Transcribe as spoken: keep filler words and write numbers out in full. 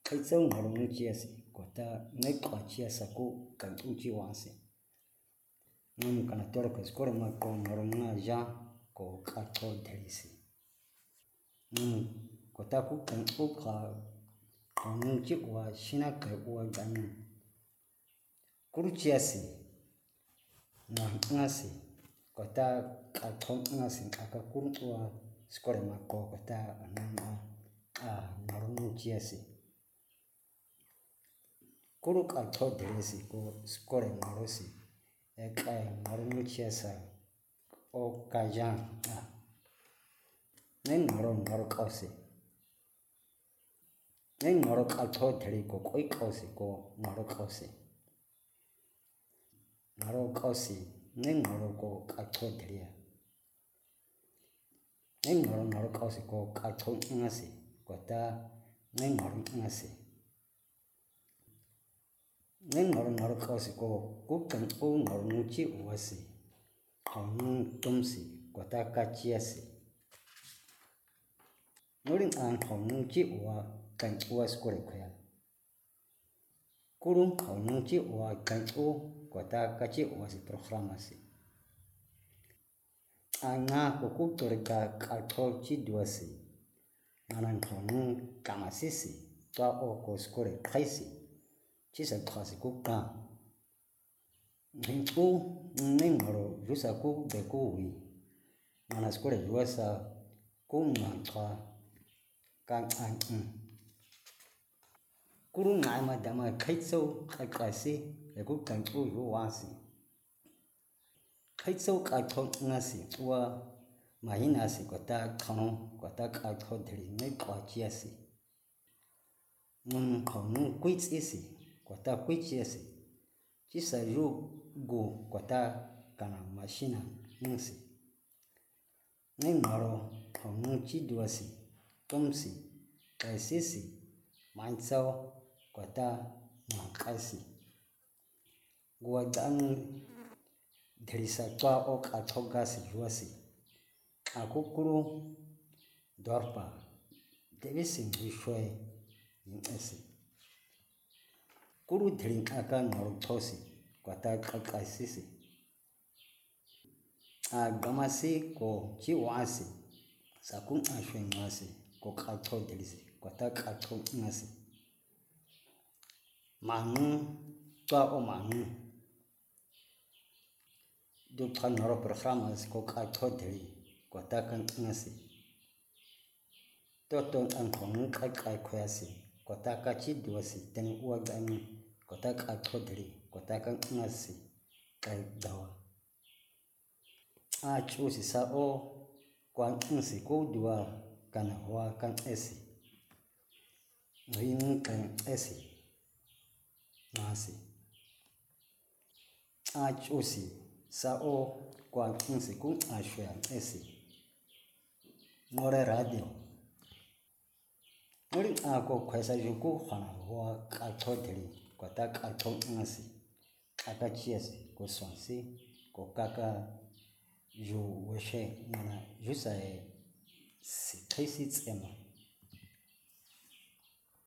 kai tsau ngoro chiasi kota ngai kwa chiasa ku kan uchi wansi num kana toro ko skore ma ko ngoro nga ja ko ka to delisi num kota ku kan u ka kanu chi wa shina ka wa ganu kuru chiasi na ngasi kota ka to ngasi ka kuru wa skore ma ko kota na a ngoro chiasi kuru ka to delisi ko skore ngoro si e ka ngoro chiasa o ka ja a ne ngoro ngoro ka si ne ngoro ka to deli ko koi ka si ko ngoro ka si ngoro ka si ne ngoro ko ka to deli ya ne ngoro ngoro ka si ko ka to ngasi kota ne ngoro ngasi ne ngoro ngoro ka si ko ku kan o ngoro nuchi o si kanu tum si kota ka chia si norin an kanu chi o kan o skore khoya kurun kanu chi o kan o kota ka chi o si programa si anga ko ku torika ka to chi duasi nanan kanu kama sisi ta o ko skore khaisi chi sa khasi ku ka ngu nengoro rusa ku de ku wi mana skore ruasa ku ma tha kan an kuru ngai ma dama khaitso ka ka si e ku kan ku ru wa si khaitso ka tho ngasi wa mahina si kota khano kota ka tho dhri nei kwa chia si mun khonu kui chi si kota kui chia si chi sa ru gu kota kana machina ngsi nei ngoro khonu chi duasi tom si kai si si mai chao kota ma kai si gua dan dhri sa twa o ka tho ga si ruasi akukuru dorpa devi sing ri shoi yin esi kuru dhri aka ngoro thosi kota ka kai si si a gamasi ko chi wasi sakun a shoi ngasi ko ka tho dhri si kota ka tho ngasi manu twa o manu du phan ngoro programa ko ka tho dhri kota kan ngasi to to an khonu kai kai khoya si kota ka chi duasi ten uwa gani kota ka tho dhri kota kan ngasi kai dawa a chu si sa o kwan ngsi ko duwa kana wa kan esi rin kan esi ngasi a chu si sa o kwan ngsi ku a shwa esi ngore radio ngori a ko khwesa ju ku khana wa ka tho dhri kota ka tho ngasi aka chiasi ko swansi ko kaka ju weshe mana ju sa e si thaisi tsema